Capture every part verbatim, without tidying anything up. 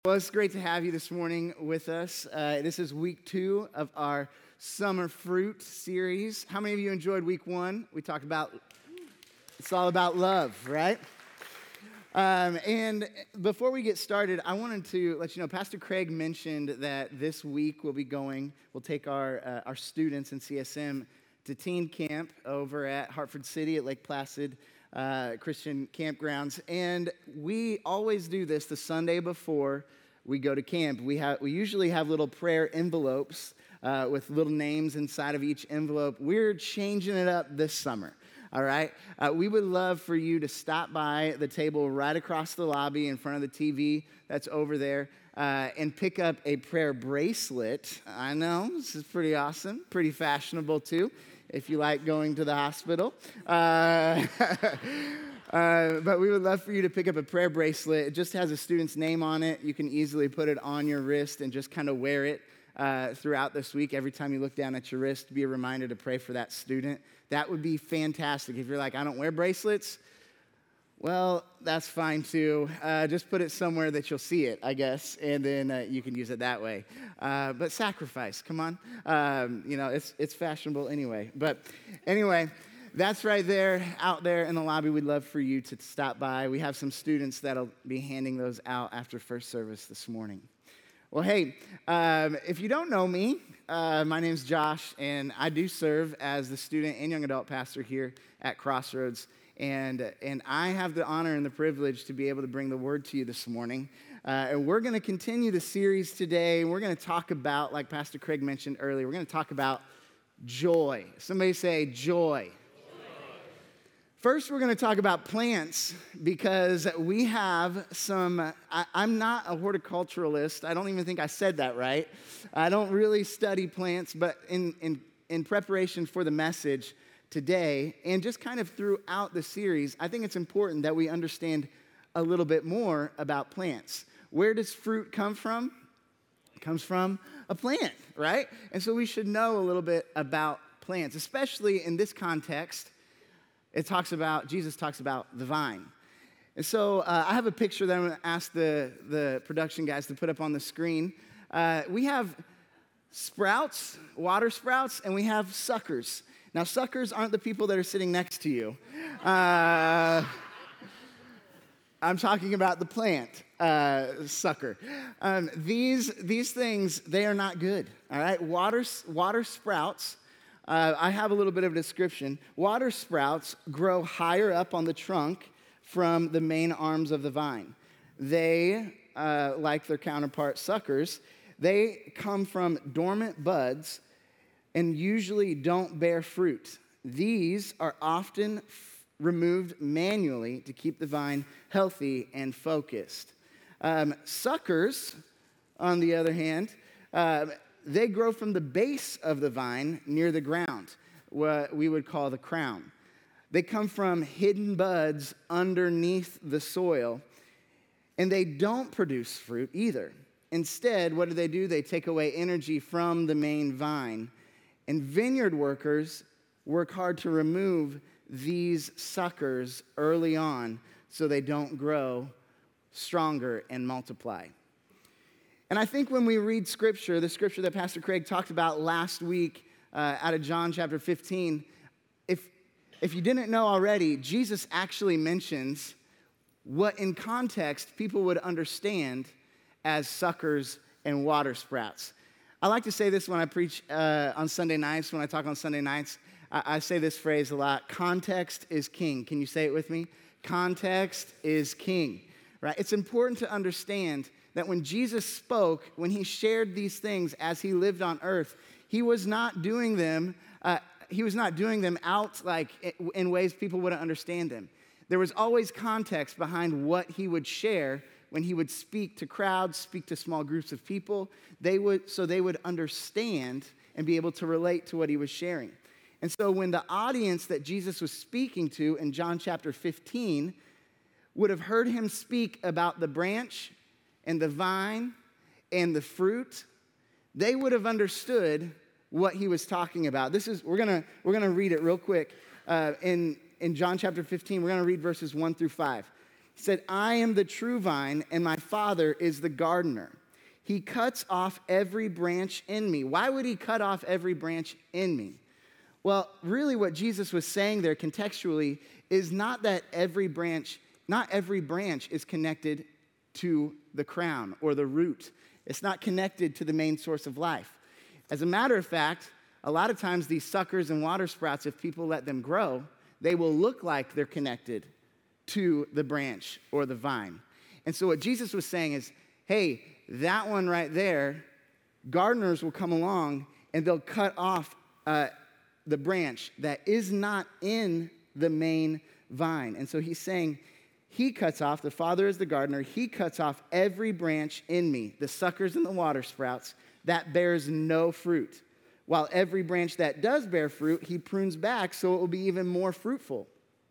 Well, it's great to have you this morning with us. Uh, this is week two of our Summer Fruit series. How many of you enjoyed week one? We talked about, it's all about love, right? Um, and before we get started, I wanted to let you know, Pastor Craig mentioned that this week we'll be going, we'll take our, uh, our students in C S M to teen camp over at Hartford City at Lake Placid uh, Christian Campgrounds. And we always do this the Sunday before we go to camp. We have we usually have little prayer envelopes uh, with little names inside of each envelope. We're changing it up this summer. All right? Uh, we would love for you to stop by the table right across the lobby in front of the T V that's over there uh, and pick up a prayer bracelet. I know, this is pretty awesome, pretty fashionable too, if you like going to the hospital. Uh, uh, but we would love for you to pick up a prayer bracelet. It just has a student's name on it. You can easily put it on your wrist and just kind of wear it uh, throughout this week. Every time you look down at your wrist, be a reminder to pray for that student. That would be fantastic. If you're like, I don't wear bracelets, well, that's fine too. Uh, just put it somewhere that you'll see it, I guess, and then uh, you can use it that way. Uh, but sacrifice, come on. Um, you know, it's it's fashionable anyway. But anyway, that's right there, out there in the lobby. We'd love for you to stop by. We have some students that'll be handing those out after first service this morning. Well, hey, um, if you don't know me, uh, my name's Josh, and I do serve as the student and young adult pastor here at Crossroads. And, and I have the honor and the privilege to be able to bring the word to you this morning. Uh, and we're going to continue the series today. We're going to talk about, like Pastor Craig mentioned earlier, we're going to talk about joy. Somebody say joy. Joy. First, we're going to talk about plants because we have some, I, I'm not a horticulturalist. I don't even think I said that right. I don't really study plants, but in, in, in preparation for the message today, and just kind of throughout the series, I think it's important that we understand a little bit more about plants. Where does fruit come from? It comes from a plant, right? And so we should know a little bit about plants, especially in this context. It talks about, Jesus talks about the vine. And so uh, I have a picture that I'm going to ask the, the production guys to put up on the screen. Uh, we have sprouts, water sprouts, and we have suckers. Now, suckers aren't the people that are sitting next to you. Uh, I'm talking about the plant uh, sucker. Um, these, these things, they are not good, all right? Water, water sprouts, uh, I have a little bit of a description. Water sprouts grow higher up on the trunk from the main arms of the vine. They, uh, like their counterpart suckers, they come from dormant buds and usually don't bear fruit. These are often f- removed manually to keep the vine healthy and focused. Um, suckers, on the other hand, uh, they grow from the base of the vine near the ground, what we would call the crown. They come from hidden buds underneath the soil, and they don't produce fruit either. Instead, what do they do? They take away energy from the main vine. And vineyard workers work hard to remove these suckers early on so they don't grow stronger and multiply. And I think when we read Scripture, the Scripture that Pastor Craig talked about last week uh, out of John chapter fifteen, if, if you didn't know already, Jesus actually mentions what in context people would understand as suckers and water sprouts. I like to say this when I preach uh, on Sunday nights, when I talk on Sunday nights. I, I say this phrase a lot: context is king. Can you say it with me? Context is king, right? It's important to understand that when Jesus spoke, when he shared these things as he lived on earth, he was not doing them, uh, he was not doing them out like in ways people wouldn't understand them. There was always context behind what he would share when he would speak to crowds, speak to small groups of people. They would, so they would understand and be able to relate to what he was sharing. And so when the audience that Jesus was speaking to in John chapter fifteen would have heard him speak about the branch and the vine and the fruit, they would have understood what he was talking about. This is, we're gonna, we're gonna read it real quick. Uh, in, in John chapter fifteen, we're gonna read verses one through five. He said, I am the true vine, and my Father is the gardener. He cuts off every branch in me. Why would he cut off every branch in me? Well, really what Jesus was saying there contextually is not that every branch, not every branch is connected to the crown or the root. It's not connected to the main source of life. As a matter of fact, a lot of times these suckers and water sprouts, if people let them grow, they will look like they're connected to the branch or the vine. And so what Jesus was saying is, hey, that one right there, gardeners will come along and they'll cut off uh, the branch that is not in the main vine. And so he's saying, he cuts off, the Father is the gardener, he cuts off every branch in me, the suckers and the water sprouts, that bears no fruit. While every branch that does bear fruit, he prunes back so it will be even more fruitful.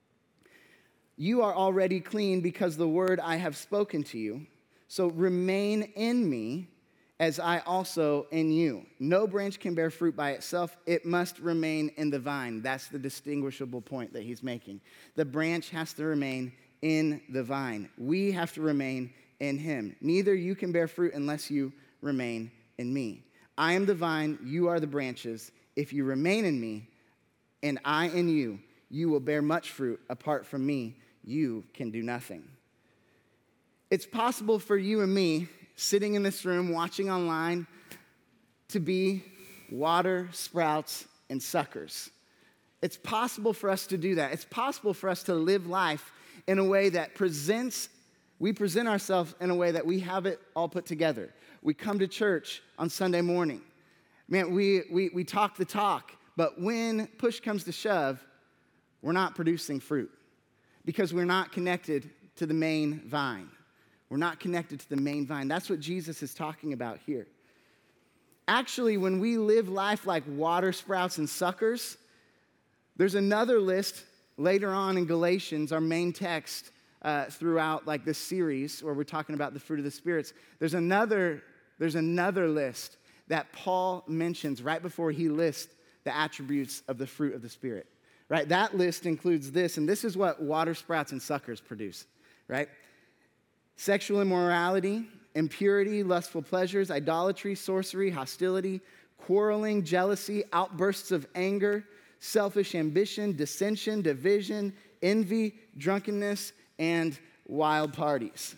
You are already clean because the word I have spoken to you. So remain in me as I also in you. No branch can bear fruit by itself. It must remain in the vine. That's the distinguishable point that he's making. The branch has to remain in the vine. We have to remain in him. Neither you can bear fruit unless you remain in me. I am the vine, you are the branches. If you remain in me and I in you, you will bear much fruit. Apart from me, you can do nothing. It's possible for you and me, sitting in this room, watching online, to be water sprouts and suckers. It's possible for us to do that. It's possible for us to live life in a way that presents, we present ourselves in a way that we have it all put together. We come to church on Sunday morning. Man, we, we, we talk the talk, but when push comes to shove, we're not producing fruit because we're not connected to the main vine. We're not connected to the main vine. That's what Jesus is talking about here. Actually, when we live life like water sprouts and suckers, there's another list later on in Galatians, our main text uh, throughout like this series where we're talking about the fruit of the spirits. There's another, there's another list that Paul mentions right before he lists the attributes of the fruit of the Spirit. Right? That list includes this, and this is what water sprouts and suckers produce, right? Sexual immorality, impurity, lustful pleasures, idolatry, sorcery, hostility, quarreling, jealousy, outbursts of anger, selfish ambition, dissension, division, envy, drunkenness, and wild parties.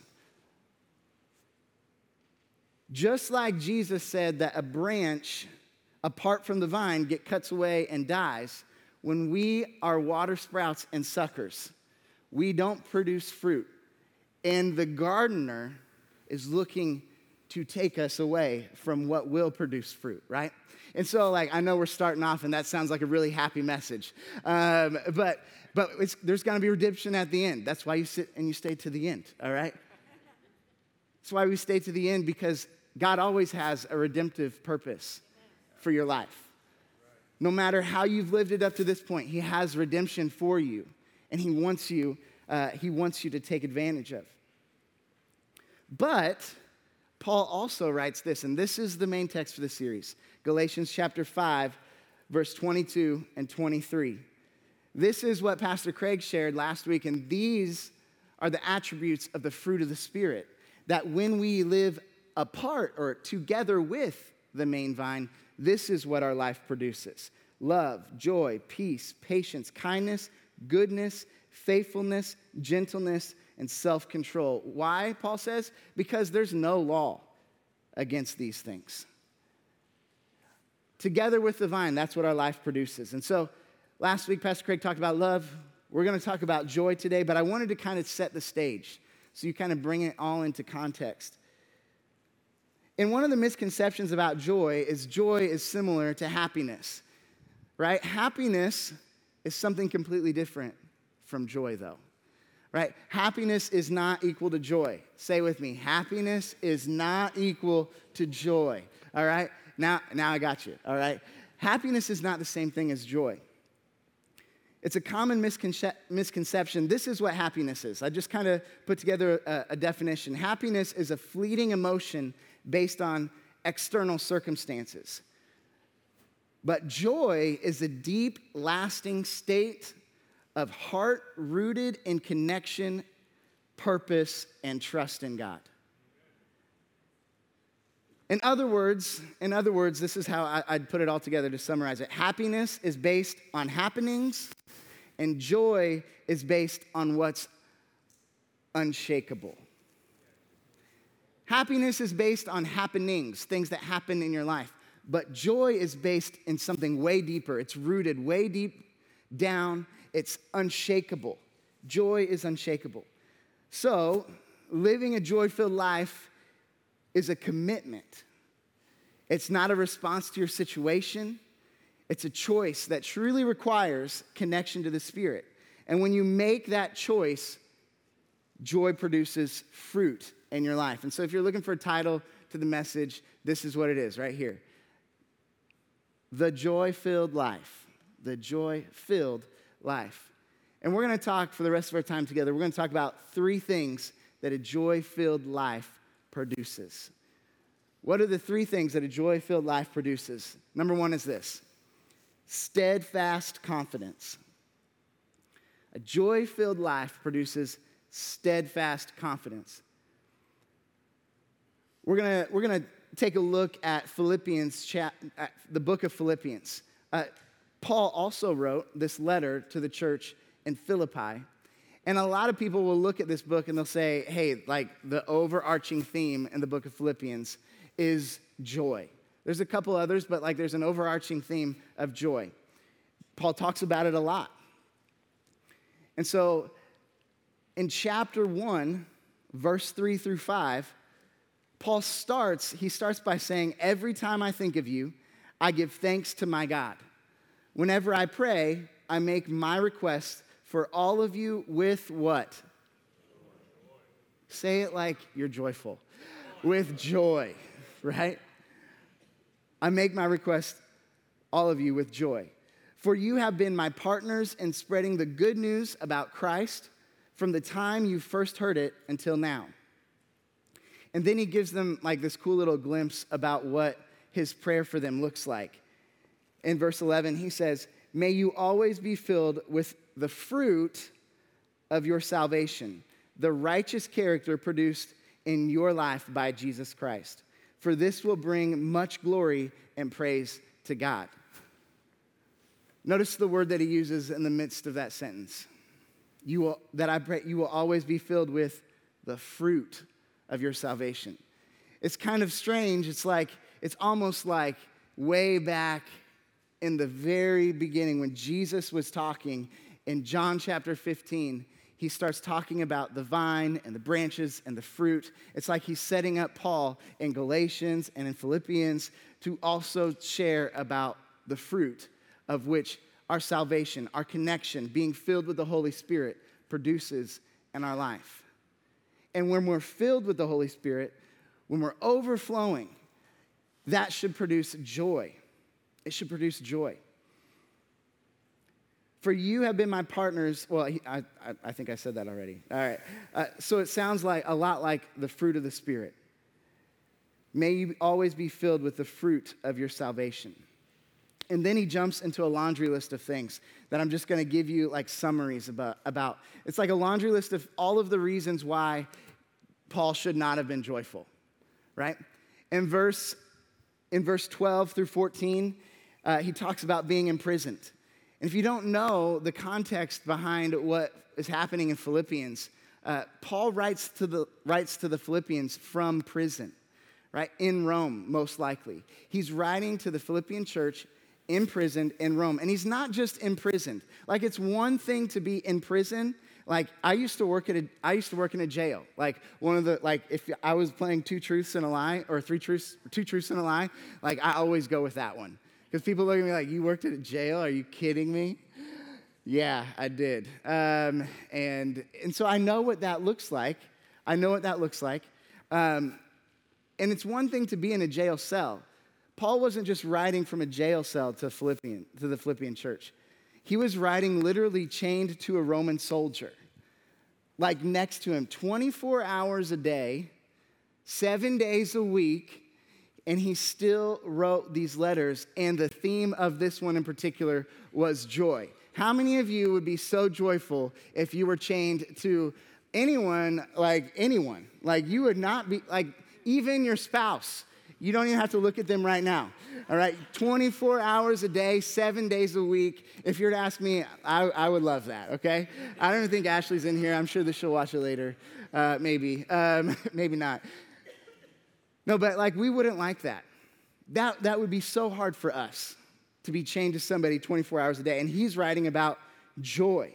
Just like Jesus said that a branch apart from the vine get cuts away and dies, when we are water sprouts and suckers, we don't produce fruit. And the gardener is looking to take us away from what will produce fruit, right? And so, like, I know we're starting off, and that sounds like a really happy message. Um, but but it's, there's going to be redemption at the end. That's why you sit and you stay to the end, all right? That's why we stay to the end, because God always has a redemptive purpose for your life. No matter how you've lived it up to this point, he has redemption for you, and he wants you Uh, he wants you to take advantage of. But Paul also writes this, and this is the main text for the series, Galatians chapter five, verse twenty-two and twenty-three. This is what Pastor Craig shared last week, and these are the attributes of the fruit of the Spirit, that when we live apart or together with the main vine, this is what our life produces: love, joy, peace, patience, kindness, goodness, faithfulness, gentleness, and self-control. Why, Paul says? Because there's no law against these things. Together with the vine, that's what our life produces. And so last week, Pastor Craig talked about love. We're going to talk about joy today, but I wanted to kind of set the stage so you kind of bring it all into context. And one of the misconceptions about joy is joy is similar to happiness, right? Happiness is something completely different from joy, though, right? Happiness is not equal to joy. Say with me, happiness is not equal to joy, all right? Now, now I got you, all right? Happiness is not the same thing as joy. It's a common misconce- misconception. This is what happiness is. I just kind of put together a, a definition. Happiness is a fleeting emotion based on external circumstances. But joy is a deep, lasting state of heart rooted in connection, purpose, and trust in God. In other words, in other words, this is how I, I'd put it all together to summarize it. Happiness is based on happenings, and joy is based on what's unshakable. Happiness is based on happenings, things that happen in your life. But joy is based in something way deeper. It's rooted way deep down. It's unshakable. Joy is unshakable. So, living a joy-filled life is a commitment. It's not a response to your situation. It's a choice that truly requires connection to the Spirit. And when you make that choice, joy produces fruit in your life. And so if you're looking for a title to the message, this is what it is right here. The Joy-Filled Life. The Joy-Filled Life. And we're going to talk for the rest of our time together. We're going to talk about three things that a joy-filled life produces. What are the three things that a joy-filled life produces? Number one is this: steadfast confidence. A joy-filled life produces steadfast confidence. We're gonna we're gonna take a look at Philippians, chap, at the book of Philippians. Uh, Paul also wrote this letter to the church in Philippi. And a lot of people will look at this book and they'll say, hey, like the overarching theme in the book of Philippians is joy. There's a couple others, but like there's an overarching theme of joy. Paul talks about it a lot. And so in chapter one, verse three through five, Paul starts, he starts by saying, every time I think of you, I give thanks to my God. Whenever I pray, I make my request for all of you with what? Say it like you're joyful. With joy, right? I make my request, all of you, with joy. For you have been my partners in spreading the good news about Christ from the time you first heard it until now. And then he gives them like this cool little glimpse about what his prayer for them looks like. In verse eleven, he says, may you always be filled with the fruit of your salvation, the righteous character produced in your life by Jesus Christ. For this will bring much glory and praise to God. Notice the word that he uses in the midst of that sentence. You will, that I pray, you will always be filled with the fruit of your salvation. It's kind of strange. It's like, it's almost like way back in the very beginning when Jesus was talking in John chapter fifteen, he starts talking about the vine and the branches and the fruit. It's like he's setting up Paul in Galatians and in Philippians to also share about the fruit of which our salvation, our connection, being filled with the Holy Spirit produces in our life. And when we're filled with the Holy Spirit, when we're overflowing, that should produce joy. It should produce joy. For you have been my partners. Well, he, I, I, I think I said that already. All right. Uh, so it sounds like a lot like the fruit of the Spirit. May you always be filled with the fruit of your salvation. And then he jumps into a laundry list of things that I'm just going to give you like summaries about, about. It's like a laundry list of all of the reasons why Paul should not have been joyful, right? In verse, in verse twelve through fourteen, uh, he talks about being imprisoned. And if you don't know the context behind what is happening in Philippians, uh, Paul writes to the writes to the Philippians from prison, right? In Rome, most likely. He's writing to the Philippian church imprisoned in Rome. And he's not just imprisoned. Like, it's one thing to be in prison. Like, I used to work at a, I used to work in a jail. Like, one of the, like, if I was playing two truths and a lie, or three truths, two truths and a lie, like, I always go with that one. Because people look at me like, you worked at a jail? Are you kidding me? Yeah, I did. Um, and, and so I know what that looks like. I know what that looks like. Um, and it's one thing to be in a jail cell. Paul wasn't just writing from a jail cell to Philippian, to the Philippian church. He was writing literally chained to a Roman soldier, like next to him, twenty-four hours a day, seven days a week, and he still wrote these letters, and the theme of this one in particular was joy. How many of you would be so joyful if you were chained to anyone, like anyone, like you would not be, like even your spouse, you don't even have to look at them right now, all right? twenty-four hours a day, seven days a week. If you're to ask me, I, I would love that, okay? I don't even think Ashley's in here. I'm sure that she'll watch it later, uh, maybe, um, maybe not. No, but like we wouldn't like that. That, that would be so hard for us to be chained to somebody twenty-four hours a day. And he's writing about joy.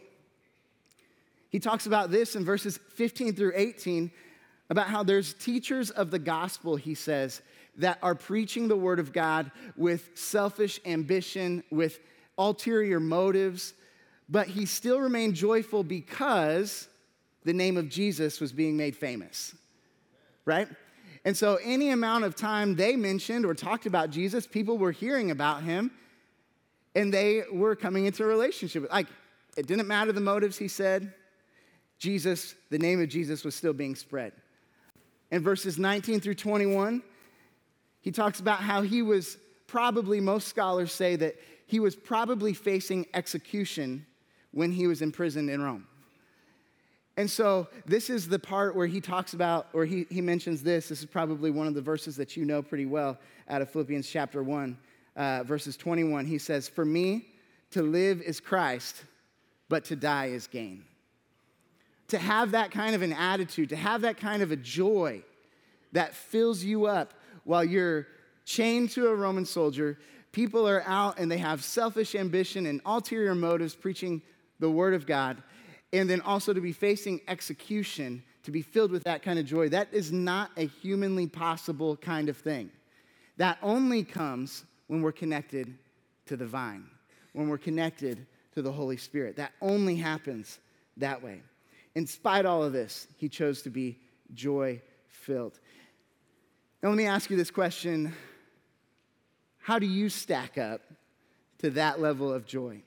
He talks about this in verses fifteen through eighteen, about how there's teachers of the gospel, he says, that are preaching the word of God with selfish ambition, with ulterior motives, but he still remained joyful because the name of Jesus was being made famous, right? And so any amount of time they mentioned or talked about Jesus, people were hearing about him, and they were coming into a relationship. Like, it didn't matter the motives, he said. Jesus, the name of Jesus was still being spread. In verses nineteen through twenty-one, he talks about how he was probably, most scholars say that he was probably facing execution when he was imprisoned in Rome. And so this is the part where he talks about, or he, he mentions this. This is probably one of the verses that you know pretty well out of Philippians chapter one, uh, verses twenty-one. He says, "For me, to live is Christ, but to die is gain." To have that kind of an attitude, to have that kind of a joy that fills you up while you're chained to a Roman soldier, people are out and they have selfish ambition and ulterior motives preaching the word of God, and then also to be facing execution, to be filled with that kind of joy, that is not a humanly possible kind of thing. That only comes when we're connected to the vine, when we're connected to the Holy Spirit. That only happens that way. In spite of all of this, he chose to be joy-filled. Now, let me ask you this question. How do you stack up to that level of joy?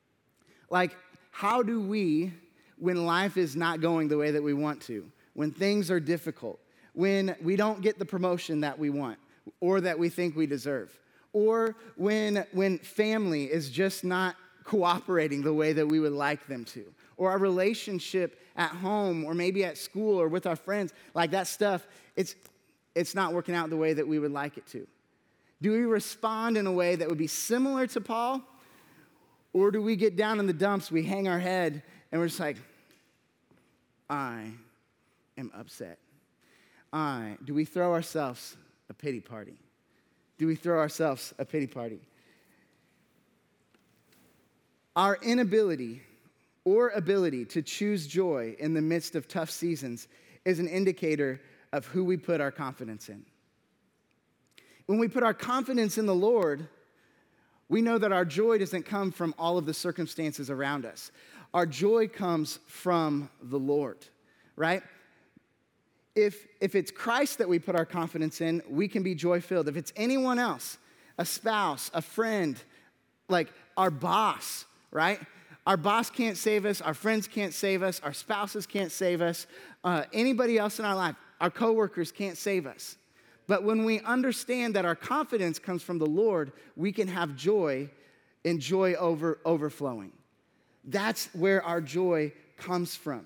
Like, how do we, when life is not going the way that we want to, when things are difficult, when we don't get the promotion that we want or that we think we deserve, or when, when family is just not cooperating the way that we would like them to, or our relationship at home or maybe at school or with our friends, like that stuff, it's, it's not working out the way that we would like it to. Do we respond in a way that would be similar to Paul? Or do we get down in the dumps, we hang our head, and we're just like, I am upset. I, do we throw ourselves a pity party? Do we throw ourselves a pity party? Our inability or ability to choose joy in the midst of tough seasons is an indicator of who we put our confidence in. When we put our confidence in the Lord, we know that our joy doesn't come from all of the circumstances around us. Our joy comes from the Lord, right? If, if it's Christ that we put our confidence in, we can be joy-filled. If it's anyone else, a spouse, a friend, like our boss, right? Our boss can't save us. Our friends can't save us. Our spouses can't save us. Uh, anybody else in our life, our coworkers can't save us. But when we understand that our confidence comes from the Lord, we can have joy and joy over, overflowing. That's where our joy comes from.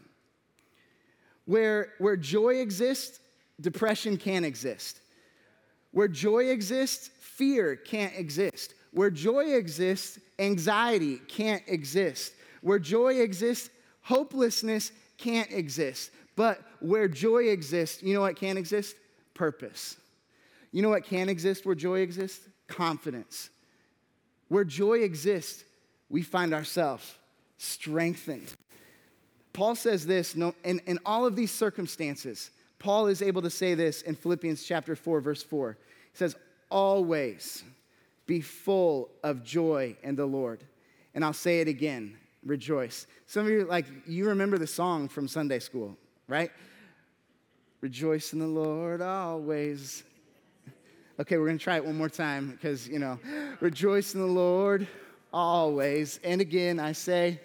Where, where joy exists, depression can't exist. Where joy exists, fear can't exist. Where joy exists, anxiety can't exist. Where joy exists, hopelessness can't exist. But where joy exists, you know what can exist? Purpose. You know what can exist where joy exists? Confidence. Where joy exists, we find ourselves strengthened. Paul says this, no, in, in all of these circumstances, Paul is able to say this in Philippians chapter four, verse four. He says, always be full of joy in the Lord. And I'll say it again, rejoice. Some of you, like, you remember the song from Sunday school, right? Rejoice in the Lord always. Okay, we're going to try it one more time because, you know, rejoice in the Lord always. And again, I say,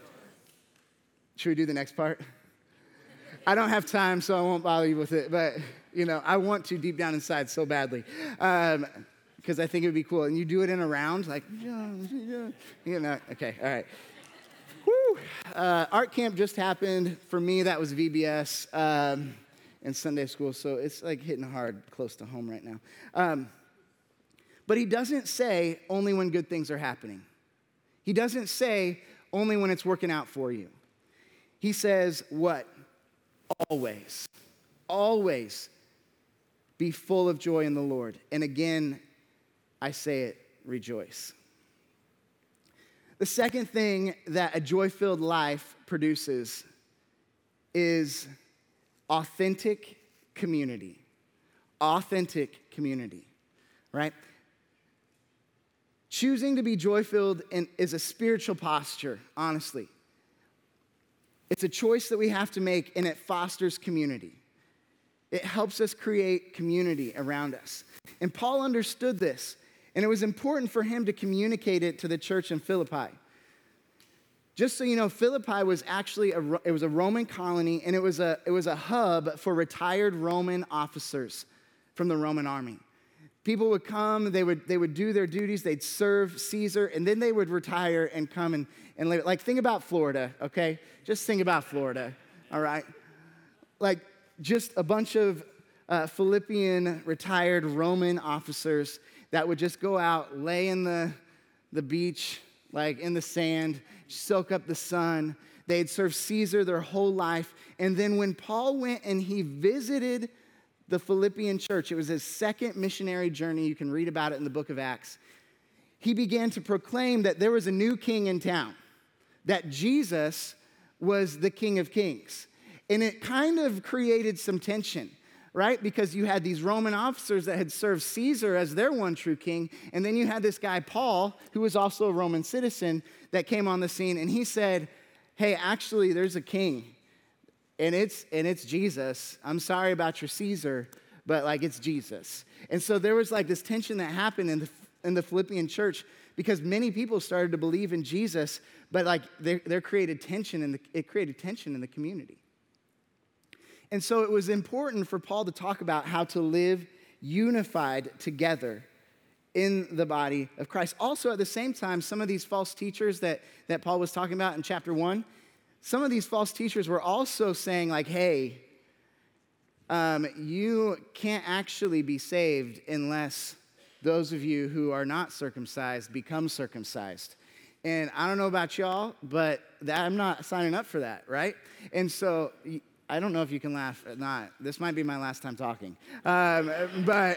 should we do the next part? I don't have time, so I won't bother you with it. But, you know, I want to deep down inside so badly um, because I think it would be cool. And you do it in a round, like, you know, okay, all right. Woo! Whew. Uh, art camp just happened. For me, that was V B S um, and Sunday school, so it's like hitting hard close to home right now. Um, but he doesn't say only when good things are happening. He doesn't say only when it's working out for you. He says what? Always. Always be full of joy in the Lord. And again, I say it, rejoice. The second thing that a joy-filled life produces is authentic community. Authentic community, right? Choosing to be joy-filled is a spiritual posture, honestly. It's a choice that we have to make, and it fosters community. It helps us create community around us. And Paul understood this, and it was important for him to communicate it to the church in Philippi. Just so you know, Philippi was actually, a, it was a Roman colony, and it was a, it was a hub for retired Roman officers from the Roman army. People would come, they would, they would do their duties, they'd serve Caesar, and then they would retire and come and, and live. Like, think about Florida, okay? Just think about Florida, all right? Like, just a bunch of uh, Philippian retired Roman officers that would just go out, lay in the, the beach, like in the sand, soak up the sun. They'd serve Caesar their whole life. And then when Paul went and he visited the Philippian church, it was his second missionary journey. You can read about it in the book of Acts. He began to proclaim that there was a new king in town, that Jesus was the King of Kings. And it kind of created some tension, right? Because you had these Roman officers that had served Caesar as their one true king, and then you had this guy, Paul, who was also a Roman citizen, that came on the scene, and he said, hey, actually, there's a king, and it's and it's Jesus. I'm sorry about your Caesar, but, like, it's Jesus. And so there was, like, this tension that happened in the, in the Philippian church because many people started to believe in Jesus, but, like, there, there created tension, in the, it created tension in the community. And so it was important for Paul to talk about how to live unified together in the body of Christ. Also, at the same time, some of these false teachers that, that Paul was talking about in chapter one, some of these false teachers were also saying, like, hey, um, you can't actually be saved unless those of you who are not circumcised become circumcised. And I don't know about y'all, but that, I'm not signing up for that, right? And so I don't know if you can laugh or not. This might be my last time talking. Um, but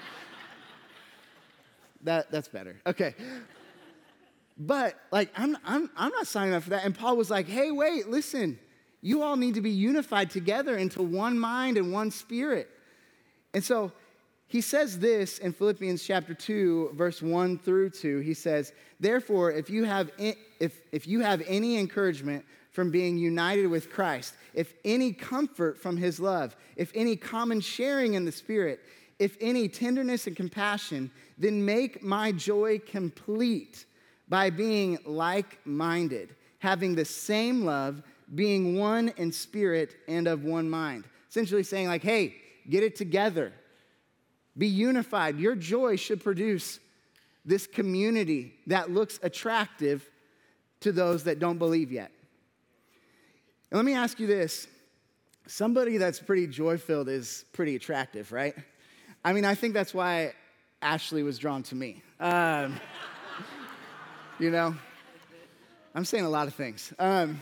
that that's better. Okay. But, like, I'm, I'm, I'm not signing up for that. And Paul was like, hey, wait, listen. You all need to be unified together into one mind and one spirit. And so he says this in Philippians chapter two, verse one through two. He says, therefore, if you have, if, if you have any encouragement from being united with Christ, if any comfort from his love, if any common sharing in the Spirit, if any tenderness and compassion, then make my joy complete by being like-minded, having the same love, being one in spirit and of one mind. Essentially saying, like, hey, get it together. Be unified. Your joy should produce this community that looks attractive to those that don't believe yet. And let me ask you this. Somebody that's pretty joy-filled is pretty attractive, right? I mean, I think that's why Ashley was drawn to me. Um, you know, I'm saying a lot of things. Um,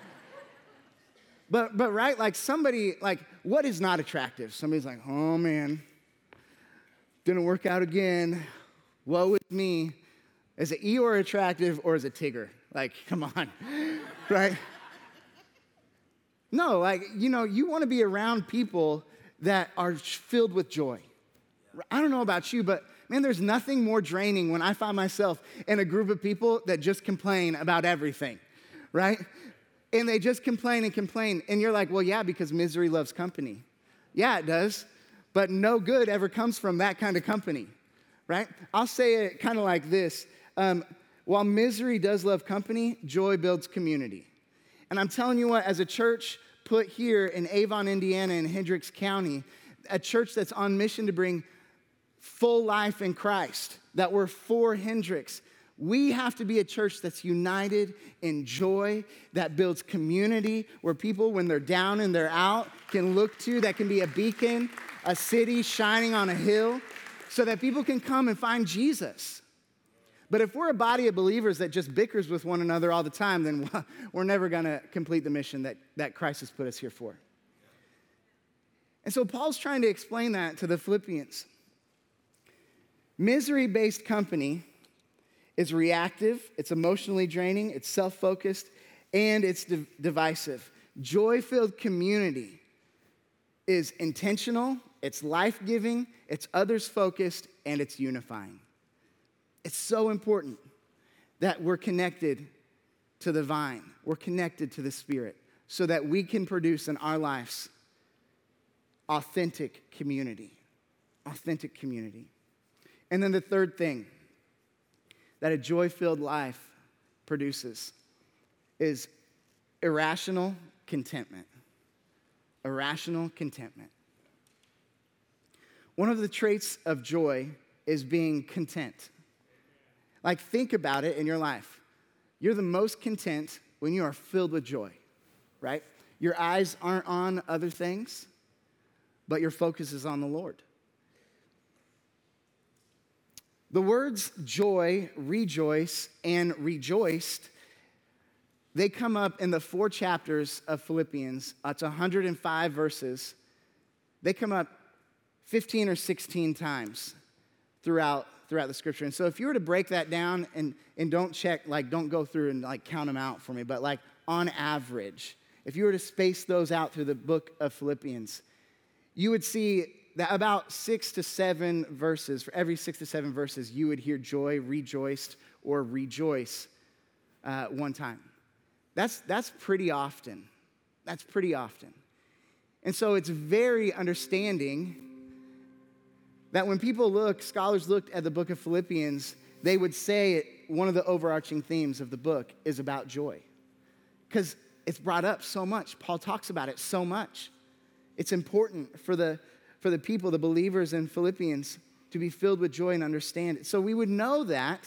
but, but, right, like somebody, like, what is not attractive? Somebody's like, oh, man, didn't work out again. Woe is me. Is it Eeyore attractive or is it Tigger? Like, come on, right? No, like, you know, you want to be around people that are filled with joy. I don't know about you, but, man, there's nothing more draining when I find myself in a group of people that just complain about everything, right? And they just complain and complain. And you're like, well, yeah, because misery loves company. Yeah, it does. But no good ever comes from that kind of company, right? I'll say it kind of like this. Um, while misery does love company, joy builds community. And I'm telling you what, as a church put here in Avon, Indiana, in Hendricks County, a church that's on mission to bring full life in Christ, that we're for Hendricks, We have to be a church that's united in joy, that builds community, where people, when they're down and they're out, can look to, that can be a beacon, a city shining on a hill, so that people can come and find Jesus. But if we're a body of believers that just bickers with one another all the time, then we're never going to complete the mission that, that Christ has put us here for. And so Paul's trying to explain that to the Philippians. Misery-based company is reactive, it's emotionally draining, it's self-focused, and it's div- divisive. Joy-filled community is intentional, it's life-giving, it's others-focused, and it's unifying. It's so important that we're connected to the vine, we're connected to the Spirit, so that we can produce in our lives authentic community, authentic community. And then the third thing that a joy-filled life produces is irrational contentment. Irrational contentment. One of the traits of joy is being content. Like, think about it in your life. You're the most content when you are filled with joy, right? Your eyes aren't on other things, but your focus is on the Lord. The words joy, rejoice, and rejoiced, they come up in the four chapters of Philippians. It's one hundred five verses. They come up fifteen or sixteen times throughout, throughout the scripture. And so if you were to break that down, and, and don't check, like don't go through and like count them out for me, but like on average, if you were to space those out through the book of Philippians, you would see that about six to seven verses, for every six to seven verses, you would hear joy, rejoiced, or rejoice uh, one time. That's, that's pretty often. That's pretty often. And so it's very understanding that when people look, scholars looked at the book of Philippians, they would say it, one of the overarching themes of the book is about joy. Because it's brought up so much. Paul talks about it so much. It's important for the for the people, the believers in Philippians, to be filled with joy and understand it. So we would know that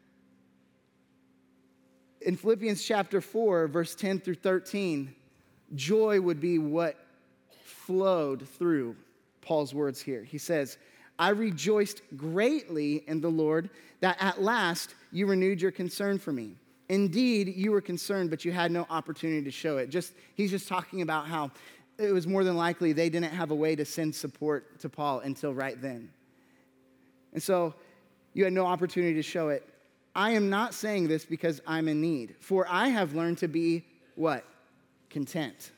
in Philippians chapter four, verse ten through thirteen, joy would be what flowed through Paul's words here. He says, I rejoiced greatly in the Lord that at last you renewed your concern for me. Indeed, you were concerned, but you had no opportunity to show it. Just he's just talking about how it was more than likely they didn't have a way to send support to Paul until right then. And so you had no opportunity to show it. I am not saying this because I'm in need, for I have learned to be what? Content.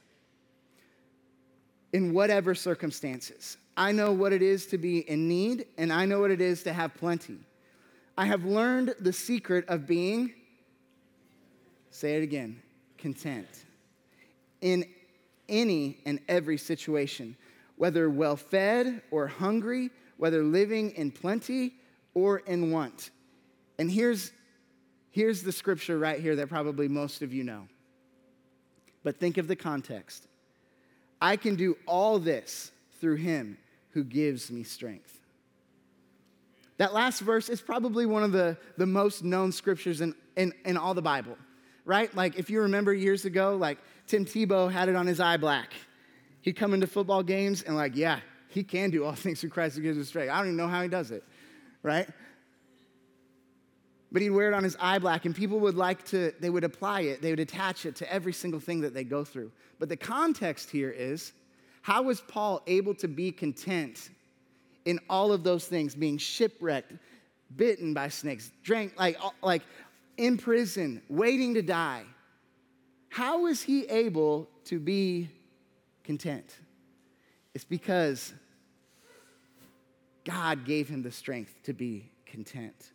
In whatever circumstances. I know what it is to be in need, and I know what it is to have plenty. I have learned the secret of being, say it again, content. In any and every situation, whether well-fed or hungry, whether living in plenty or in want. And here's, here's the scripture right here that probably most of you know. But think of the context. I can do all this through him who gives me strength. That last verse is probably one of the, the most known scriptures in, in, in all the Bible, right? Like if you remember years ago, like Tim Tebow had it on his eye black. He'd come into football games and like, yeah, he can do all things through Christ who gives us strength. I don't even know how he does it, right? But he'd wear it on his eye black, and people would like to, they would apply it, they would attach it to every single thing that they go through. But the context here is, how was Paul able to be content in all of those things, being shipwrecked, bitten by snakes, drank, like, like in prison, waiting to die? How was he able to be content? It's because God gave him the strength to be content.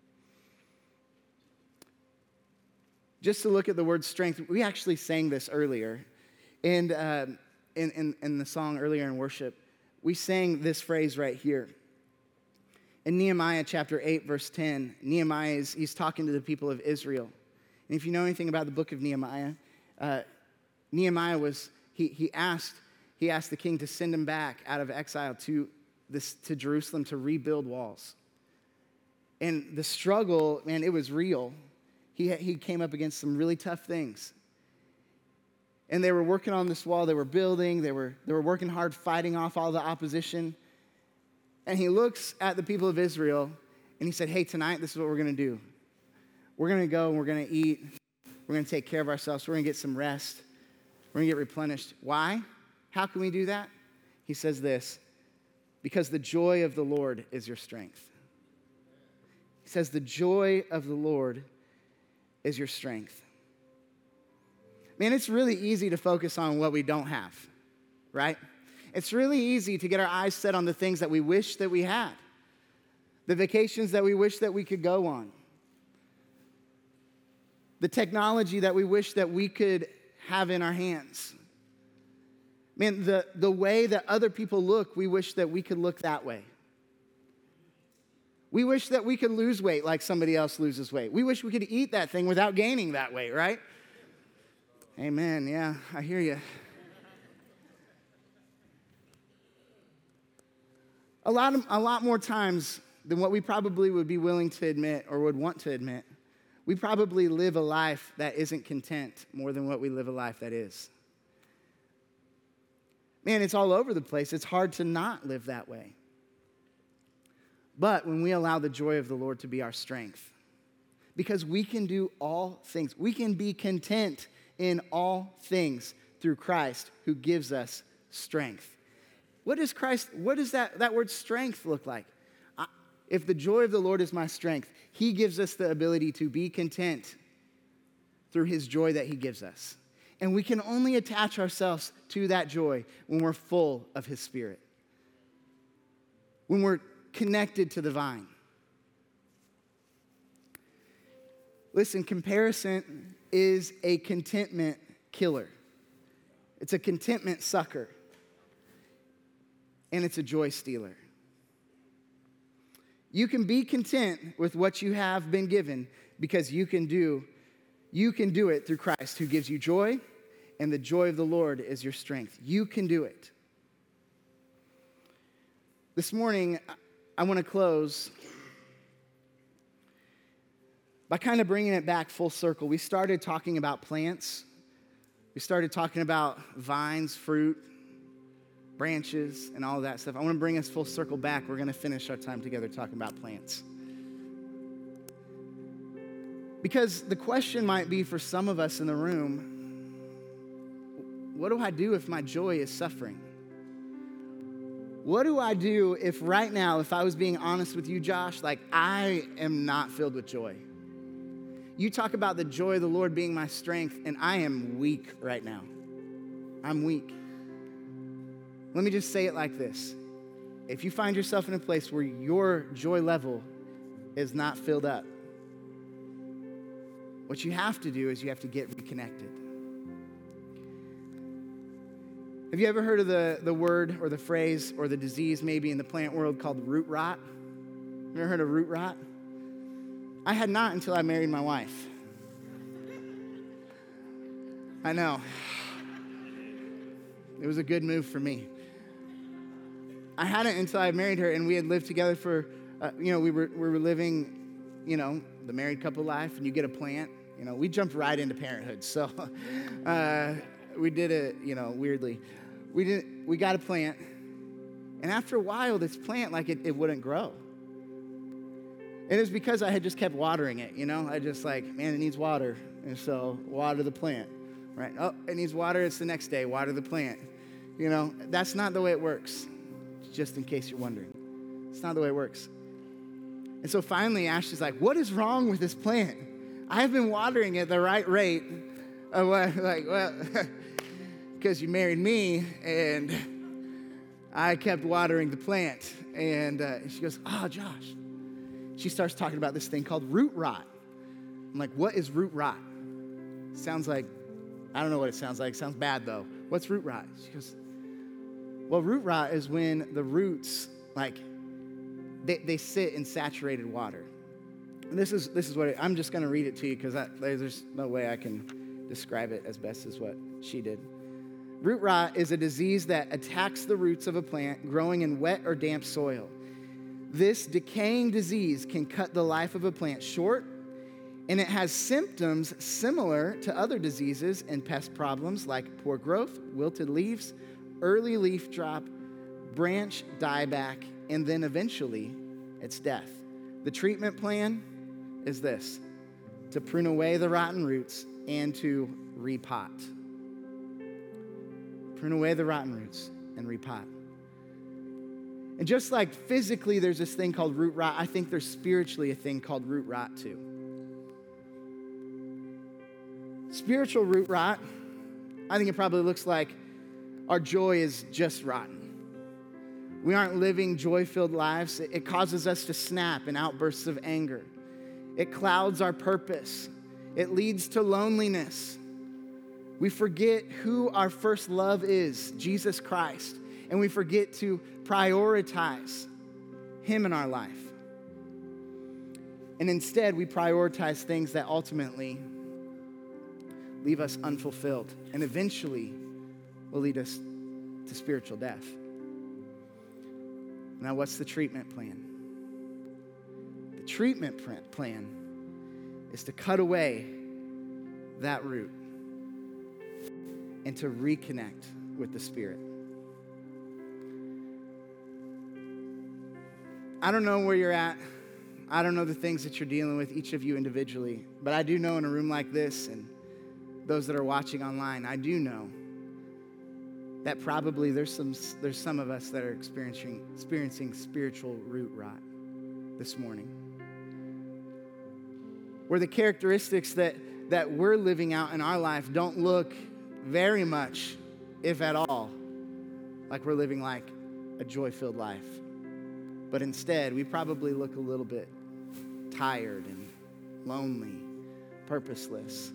Just to look at the word strength, we actually sang this earlier. And um, in, in, in the song earlier in worship, we sang this phrase right here. In Nehemiah chapter eight, verse ten, Nehemiah is he's talking to the people of Israel. And if you know anything about the book of Nehemiah, uh, Nehemiah was, he, he, asked, he asked the king to send him back out of exile to, this, to Jerusalem to rebuild walls. And the struggle, man, it was real. He, he came up against some really tough things. And they were working on this wall. They were building. They were, they were working hard, fighting off all the opposition. And he looks at the people of Israel, and he said, hey, tonight, this is what we're going to do. We're going to go, and we're going to eat. We're going to take care of ourselves. We're going to get some rest. We're going to get replenished. Why? How can we do that? He says this, because the joy of the Lord is your strength. He says the joy of the Lord is your strength. Man, it's really easy to focus on what we don't have, right? It's really easy to get our eyes set on the things that we wish that we had, the vacations that we wish that we could go on, the technology that we wish that we could have in our hands. Man, the, the way that other people look, we wish that we could look that way. We wish that we could lose weight like somebody else loses weight. We wish we could eat that thing without gaining that weight, right? Amen. Yeah, I hear you. A lot, of, a lot more times than what we probably would be willing to admit or would want to admit, we probably live a life that isn't content more than what we live a life that is. Man, it's all over the place. It's hard to not live that way. But when we allow the joy of the Lord to be our strength, because we can do all things, we can be content in all things through Christ who gives us strength. What does Christ, what does that, that word strength look like? I, if the joy of the Lord is my strength, he gives us the ability to be content through his joy that he gives us. And we can only attach ourselves to that joy when we're full of his Spirit, when we're connected to the vine. Listen, comparison is a contentment killer. It's a contentment sucker. And it's a joy stealer. You can be content with what you have been given because you can do, you can do it through Christ who gives you joy, and the joy of the Lord is your strength. You can do it. This morning, I want to close by kind of bringing it back full circle. We started talking about plants. We started talking about vines, fruit, branches, and all of that stuff. I want to bring us full circle back. We're going to finish our time together talking about plants. Because the question might be for some of us in the room, what do I do if my joy is suffering? What do I do if right now, if I was being honest with you, Josh, like I am not filled with joy? You talk about the joy of the Lord being my strength, and I am weak right now. I'm weak. Let me just say it like this. If you find yourself in a place where your joy level is not filled up, what you have to do is you have to get reconnected. Have you ever heard of the, the word or the phrase or the disease maybe in the plant world called root rot? You ever heard of root rot? I had not until I married my wife. I know. It was a good move for me. I hadn't until I married her, and we had lived together for, uh, you know, we were we were living, you know, the married couple life, and you get a plant. You know, we jumped right into parenthood, so uh, we did it, you know, weirdly. We didn't. We got a plant, and after a while, this plant, like, it, it wouldn't grow. And it was because I had just kept watering it, you know? I just like, man, it needs water, and so water the plant, right? Oh, it needs water, it's the next day, water the plant. You know, that's not the way it works, just in case you're wondering. It's not the way it works. And so finally, Ashley's like, what is wrong with this plant? I have been watering it at the right rate. Of what, like, well, because you married me, and I kept watering the plant. And uh, she goes, oh, Josh. She starts talking about this thing called root rot. I'm like, what is root rot? Sounds like, I don't know what it sounds like. It sounds bad, though. What's root rot? She goes, well, root rot is when the roots, like, they, they sit in saturated water. And this is this is what, it, I'm just going to read it to you because there's no way I can describe it as best as what she did. Root rot is a disease that attacks the roots of a plant growing in wet or damp soil. This decaying disease can cut the life of a plant short, and it has symptoms similar to other diseases and pest problems like poor growth, wilted leaves, early leaf drop, branch dieback, and then eventually it's death. The treatment plan is this: to prune away the rotten roots and to repot. Prune away the rotten roots and repot. And just like physically there's this thing called root rot, I think there's spiritually a thing called root rot too. Spiritual root rot, I think it probably looks like our joy is just rotten. We aren't living joy-filled lives. It causes us to snap in outbursts of anger. It clouds our purpose. It leads to loneliness. We forget who our first love is, Jesus Christ, and we forget to prioritize Him in our life. And instead, we prioritize things that ultimately leave us unfulfilled and eventually will lead us to spiritual death. Now, what's the treatment plan? The treatment plan is to cut away that root and to reconnect with the Spirit. I don't know where you're at. I don't know the things that you're dealing with, each of you individually, but I do know in a room like this and those that are watching online, I do know that probably there's some there's some of us that are experiencing experiencing spiritual root rot this morning. Where the characteristics that, that we're living out in our life don't look very much, if at all, like we're living like a joy-filled life. But instead, we probably look a little bit tired and lonely, purposeless.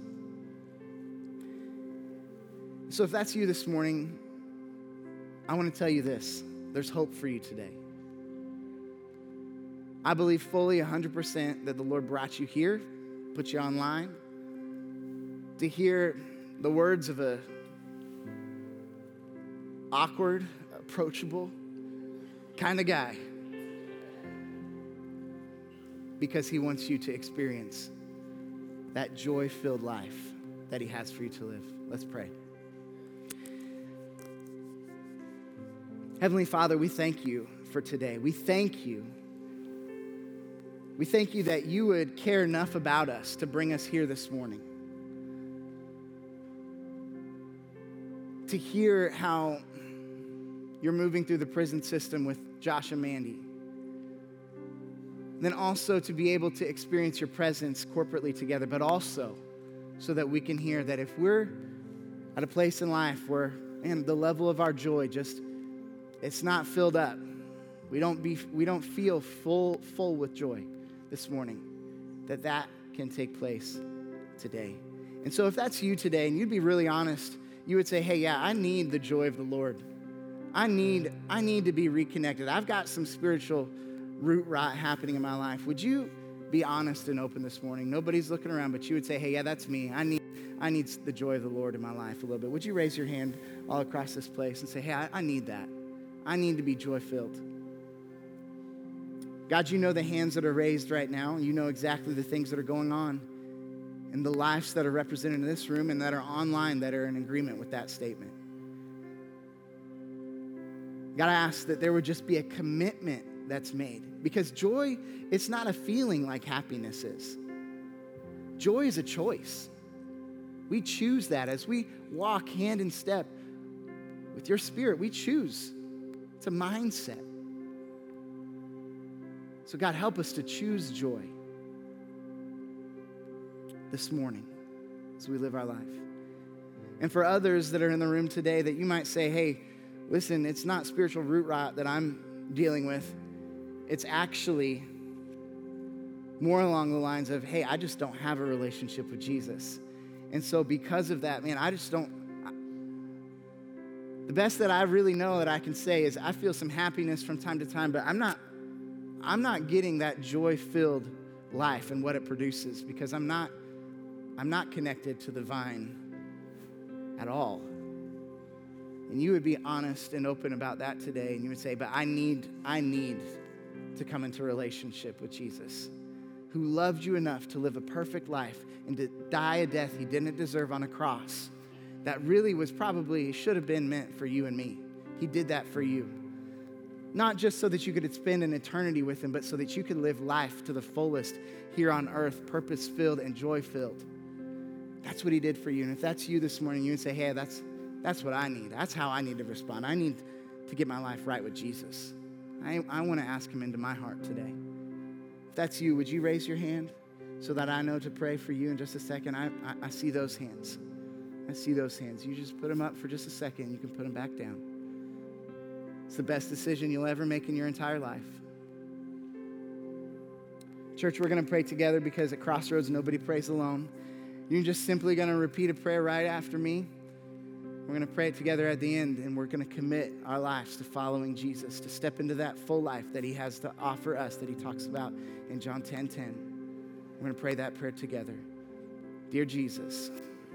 So if that's you this morning, I want to tell you this. There's hope for you today. I believe fully one hundred percent that the Lord brought you here, put you online, to hear the words of a awkward, approachable kind of guy. Because He wants you to experience that joy-filled life that He has for you to live. Let's pray. Heavenly Father, we thank you for today. We thank you. We thank you that you would care enough about us to bring us here this morning. To hear how you're moving through the prison system with Josh and Mandy. And then also to be able to experience your presence corporately together, but also so that we can hear that if we're at a place in life where, man, the level of our joy just, it's not filled up. We don't be, we don't feel full, full with joy this morning, that that can take place today. And so if that's you today, and you'd be really honest, you would say, hey, yeah, I need the joy of the Lord. I need, I need to be reconnected. I've got some spiritual root rot happening in my life. Would you be honest and open this morning? Nobody's looking around, but you would say, hey, yeah, that's me. I need, I need the joy of the Lord in my life a little bit. Would you raise your hand all across this place and say, hey, I, I need that. I need to be joy-filled. God, you know the hands that are raised right now. You know exactly the things that are going on in the lives that are represented in this room and that are online that are in agreement with that statement. God, I ask that there would just be a commitment that's made. Because joy, it's not a feeling like happiness is. Joy is a choice. We choose that as we walk hand in step with your Spirit. We choose. It's a mindset. So God, help us to choose joy this morning as we live our life. And for others that are in the room today that you might say, hey, listen, it's not spiritual root rot that I'm dealing with. It's actually more along the lines of, hey, I just don't have a relationship with Jesus. And so because of that, man, I just don't, the best that I really know that I can say is I feel some happiness from time to time, but I'm not, I'm not getting that joy-filled life and what it produces because I'm not, I'm not connected to the vine at all. And you would be honest and open about that today, and you would say, but I need, I need to come into a relationship with Jesus, who loved you enough to live a perfect life and to die a death he didn't deserve on a cross that really was probably, should have been meant for you and me. He did that for you. Not just so that you could spend an eternity with him, but so that you could live life to the fullest here on earth, purpose-filled and joy-filled. That's what he did for you. And if that's you this morning, you would say, hey, that's, that's what I need. That's how I need to respond. I need to get my life right with Jesus. I, I want to ask him into my heart today. If that's you, would you raise your hand so that I know to pray for you in just a second? I, I, I see those hands. I see those hands. You just put them up for just a second. You can put them back down. It's the best decision you'll ever make in your entire life. Church, we're going to pray together because at Crossroads, nobody prays alone. You're just simply going to repeat a prayer right after me. We're going to pray it together at the end, and we're going to commit our lives to following Jesus, to step into that full life that he has to offer us, that he talks about in John ten ten. We're going to pray that prayer together. Dear Jesus,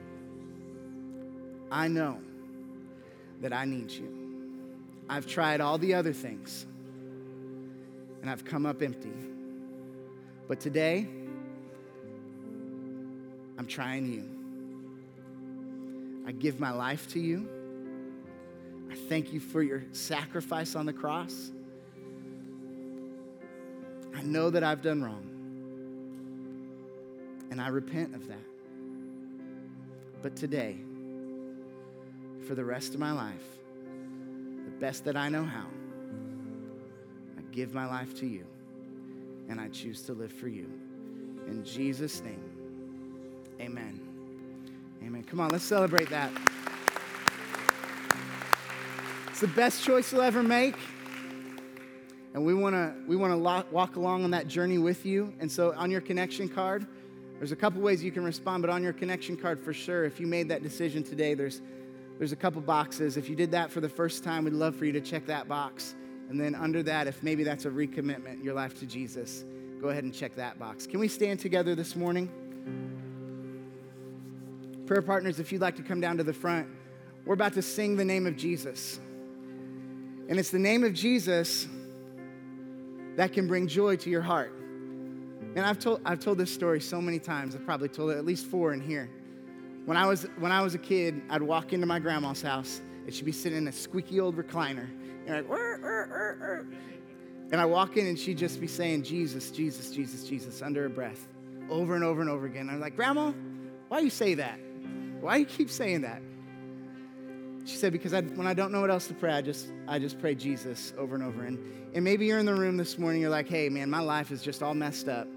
I know that I need you. I've tried all the other things, and I've come up empty. But today, I'm trying you. I give my life to you. I thank you for your sacrifice on the cross. I know that I've done wrong, and I repent of that. But today, for the rest of my life, the best that I know how, I give my life to you, and I choose to live for you. In Jesus' name, amen. Amen. Come on, let's celebrate that. It's the best choice you'll ever make. And we want to we want to walk along on that journey with you. And so on your connection card, there's a couple ways you can respond, but on your connection card for sure, if you made that decision today, there's there's a couple boxes. If you did that for the first time, we'd love for you to check that box. And then under that, if maybe that's a recommitment, your life to Jesus, go ahead and check that box. Can we stand together this morning? Prayer partners, if you'd like to come down to the front, we're about to sing the name of Jesus. And it's the name of Jesus that can bring joy to your heart. And I've told I've told this story so many times. I've probably told it at least four in here. When I was when I was a kid, I'd walk into my grandma's house, and she'd be sitting in a squeaky old recliner. And like, "Rrr, rrr, rrr, rrr." And I walk in, and she'd just be saying, Jesus, Jesus, Jesus, Jesus, under her breath, over and over and over again. I'm like, Grandma, why do you say that? Why do you keep saying that? She said, because I, when I don't know what else to pray, I just I just pray Jesus over and over. And, and maybe you're in the room this morning, you're like, hey, man, my life is just all messed up.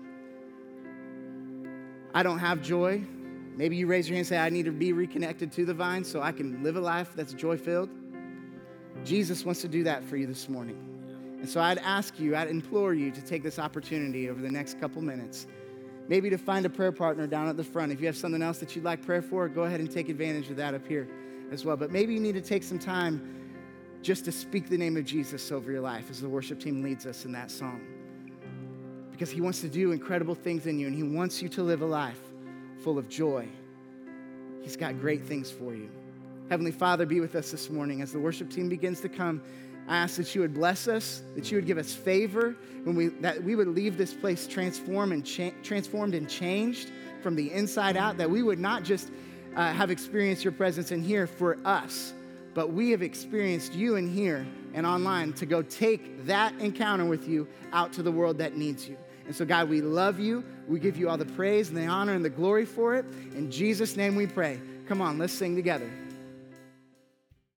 I don't have joy. Maybe you raise your hand and say, I need to be reconnected to the vine so I can live a life that's joy-filled. Jesus wants to do that for you this morning. And so I'd ask you, I'd implore you to take this opportunity over the next couple minutes, maybe to find a prayer partner down at the front. If you have something else that you'd like prayer for, go ahead and take advantage of that up here as well. But maybe you need to take some time just to speak the name of Jesus over your life as the worship team leads us in that song. Because he wants to do incredible things in you, and he wants you to live a life full of joy. He's got great things for you. Heavenly Father, be with us this morning as the worship team begins to come. I ask that you would bless us, that you would give us favor, when we, that we would leave this place transformed and, cha- transformed and changed from the inside out, that we would not just uh, have experienced your presence in here for us, but we have experienced you in here and online to go take that encounter with you out to the world that needs you. And so, God, we love you. We give you all the praise and the honor and the glory for it. In Jesus' name we pray. Come on, let's sing together.